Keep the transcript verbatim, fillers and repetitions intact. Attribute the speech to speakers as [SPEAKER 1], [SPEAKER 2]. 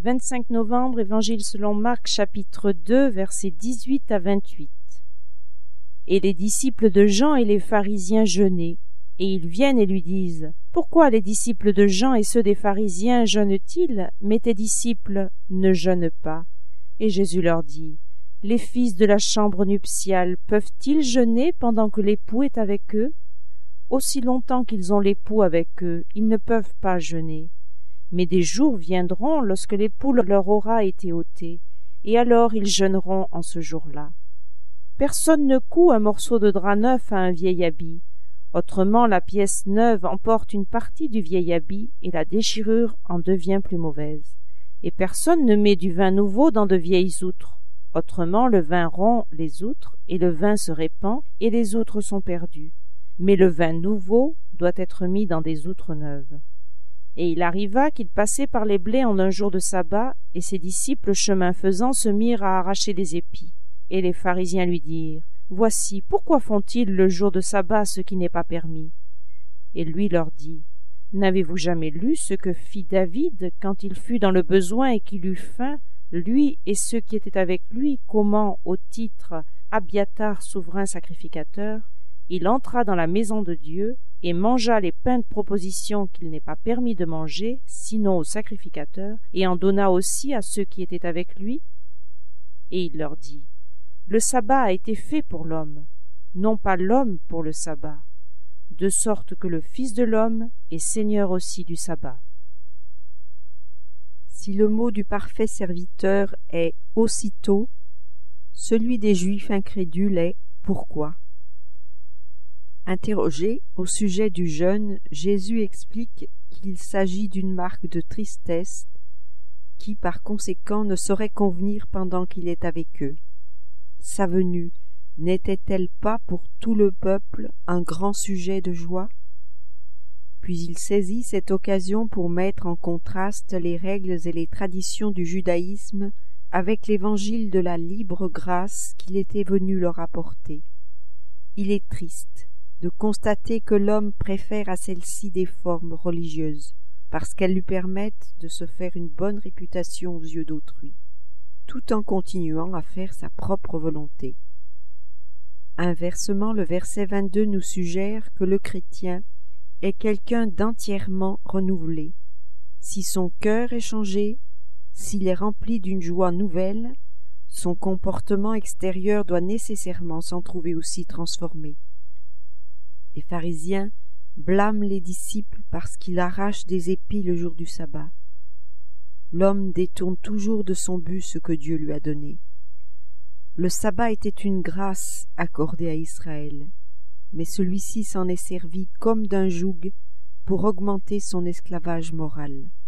[SPEAKER 1] vingt-cinq novembre, Évangile selon Marc, chapitre deux, versets dix-huit à vingt-huit. Et les disciples de Jean et les pharisiens jeûnaient, et ils viennent et lui disent: Pourquoi les disciples de Jean et ceux des pharisiens jeûnent-ils, mais tes disciples ne jeûnent pas? Et Jésus leur dit: Les fils de la chambre nuptiale peuvent-ils jeûner pendant que l'époux est avec eux? Aussi longtemps qu'ils ont l'époux avec eux, ils ne peuvent pas jeûner. Mais des jours viendront lorsque l'époux leur aura été ôté, et alors ils jeûneront en ce jour-là. Personne ne coud un morceau de drap neuf à un vieil habit. Autrement, la pièce neuve emporte une partie du vieil habit, et la déchirure en devient plus mauvaise. Et personne ne met du vin nouveau dans de vieilles outres. Autrement, le vin rompt les outres, et le vin se répand, et les outres sont perdues. Mais le vin nouveau doit être mis dans des outres neuves. Et il arriva qu'il passait par les blés en un jour de sabbat, et ses disciples, chemin faisant, se mirent à arracher des épis. Et les pharisiens lui dirent: Voici, pourquoi font-ils le jour de sabbat ce qui n'est pas permis? Et lui leur dit: N'avez-vous jamais lu ce que fit David quand il fut dans le besoin et qu'il eut faim, lui et ceux qui étaient avec lui, comment, au titre Abiathar, souverain sacrificateur, il entra dans la maison de Dieu et mangea les pains de proposition qu'il n'est pas permis de manger, sinon aux sacrificateurs, et en donna aussi à ceux qui étaient avec lui? Et il leur dit: Le sabbat a été fait pour l'homme, non pas l'homme pour le sabbat, de sorte que le Fils de l'homme est Seigneur aussi du sabbat.
[SPEAKER 2] Si le mot du parfait serviteur est « aussitôt », celui des Juifs incrédules est « pourquoi ». Interrogé au sujet du jeûne, Jésus explique qu'il s'agit d'une marque de tristesse qui, par conséquent, ne saurait convenir pendant qu'il est avec eux. Sa venue n'était-elle pas pour tout le peuple un grand sujet de joie? Puis il saisit cette occasion pour mettre en contraste les règles et les traditions du judaïsme avec l'évangile de la libre grâce qu'il était venu leur apporter. Il est triste de constater que l'homme préfère à celle-ci des formes religieuses, parce qu'elles lui permettent de se faire une bonne réputation aux yeux d'autrui, tout en continuant à faire sa propre volonté. Inversement, le verset vingt-deux nous suggère que le chrétien est quelqu'un d'entièrement renouvelé. Si son cœur est changé, s'il est rempli d'une joie nouvelle, son comportement extérieur doit nécessairement s'en trouver aussi transformé. Les pharisiens blâment les disciples parce qu'ils arrachent des épis le jour du sabbat. L'homme détourne toujours de son but ce que Dieu lui a donné. Le sabbat était une grâce accordée à Israël, mais celui-ci s'en est servi comme d'un joug pour augmenter son esclavage moral.